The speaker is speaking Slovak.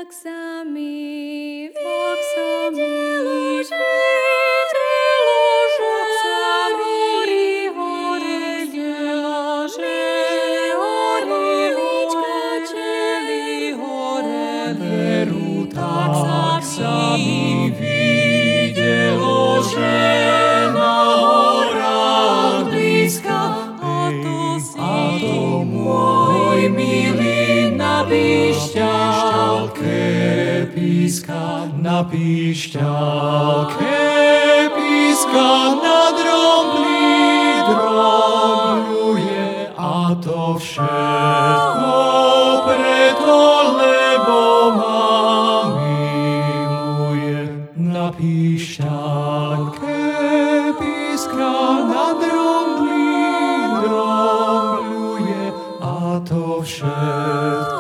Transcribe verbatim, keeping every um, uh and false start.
tak sa mi videlo, videlo, že horí, horí, videlo, že horí, lička teli hore, veru, tak sa mi videlo, že na horách blízka, a to si, a to môj milý na píšťalke píska, na píšťalke píska, na drobný drobňuje, a to všetko preto, lebo ma miluje. Na píšťalke píska, na drobný drobňuje, a to všetko